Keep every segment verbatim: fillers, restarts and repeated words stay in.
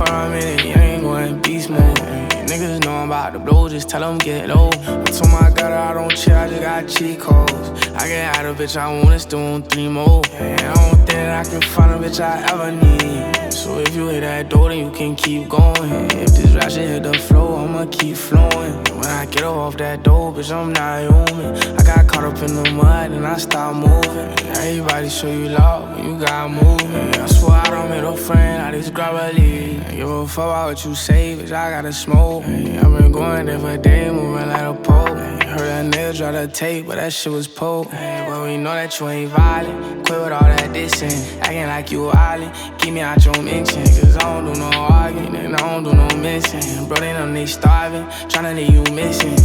for a minute, you ain't going beast mode. Niggas know I'm about to blow, just tell them get low. I told my God I don't chill, I just got cheat codes. I get out of bitch, I want it, still on three more. I don't think that I can find a bitch I ever need. So if you hit that door, then you can keep going. If this rap shit hit the flow, I'ma keep flowing. When I get off that door, bitch, I'm not human. I got caught up in the mud and I stopped moving. Everybody show you love when you got moving. I swear I don't make no friend, I just grab a lead. I give a fuck about what you say, bitch, I gotta smoke. I've been going there for days, moving like a pole. Heard that nigga try to tape, but that shit was poke. But we know that you ain't violent. Quit with all that dissing, acting like you wildin'. Keep me out your mention, cause I don't do no arguing and I don't do no missing. Bro, they know they starving, tryna leave you missing.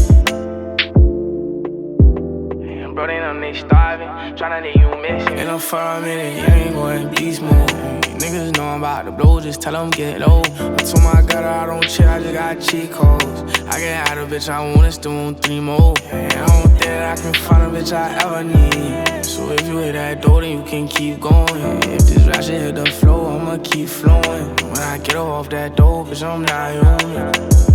Bro, they know they starving, tryna leave you missing. In a for a minute, you ain't going beast mode. Niggas know I'm about to blow, just tell them get low. I told my God I don't chill, I just got cheat codes. I get out of bitch, I want it, still on three more. I don't think that I can find a bitch I ever need. So if you hit that door, then you can keep going. If this rap shit hit the flow, I'ma keep flowing. When I get off that door, bitch, I'm not human.